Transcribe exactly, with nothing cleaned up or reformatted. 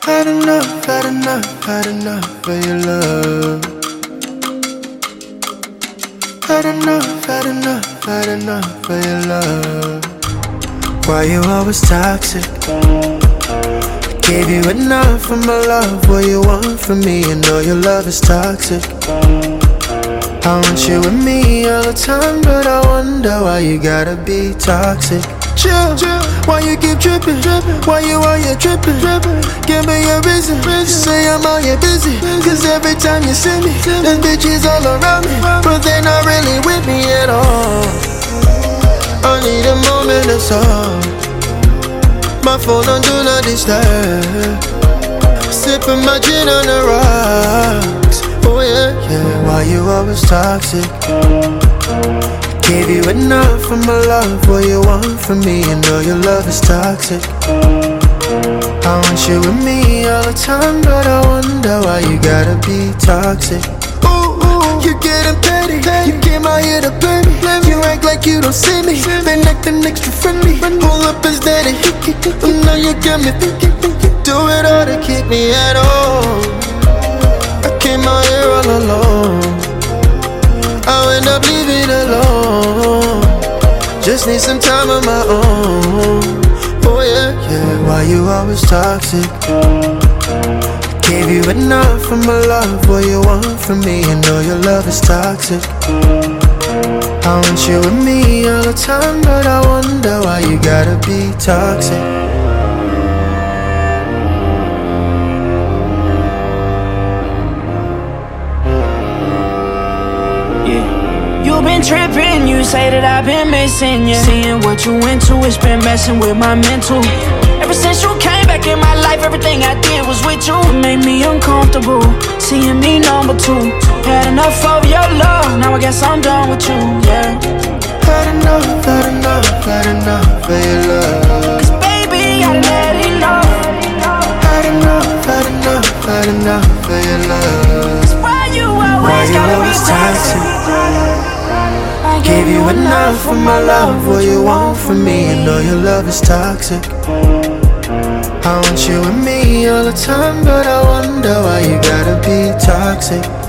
Had enough, had enough, had enough of your love. Had enough, had enough, had enough of your love. Why you always toxic? Gave you enough of my love. What you want from me? You know your love is toxic. I want you with me all the time, but I wonder why you gotta be toxic. Chill, chill. Why you keep tripping? Why you out here tripping? Give me a reason. You say I'm out here busy, cause every time you see me, there's bitches all around me, but they're not really with me at all. I need a moment, that's all. My phone on do not disturb. Sipping my gin on the rocks. Oh yeah, yeah. Why you always toxic? Gave you enough of my love. What you want from me? You know your love is toxic. I want you with me all the time, but I wonder why you gotta be toxic. Ooh, ooh, you're getting petty. You came out here to play me. You act like you don't see me. Been acting extra friendly. Pull up and steady. Oh, now you got me thinking. Do it all to keep me at home. I came out here all alone. I'll end up leaving alone. Just need some time of my own. Oh yeah, yeah. Why you always toxic? Gave you enough of my love. What you want from me? You know your love is toxic. I want you with me all the time, but I wonder why you gotta be toxic. You've been tripping, you say that I've been missing you. Seeing what you into, it's been messing with my mental. Ever since you came back in my life, everything I did was with you. It made me uncomfortable, seeing me number two. Had enough of your love, now I guess I'm done with you, yeah. Had enough, had enough, had enough of your love. Cause baby, I done had enough. Had enough, had enough, had enough of your love. Cause why you always Why you gotta always be toxic? I Gave you enough of my love. What you want from me? You know your love is toxic. I want you with me all the time, but I wonder why you gotta be toxic.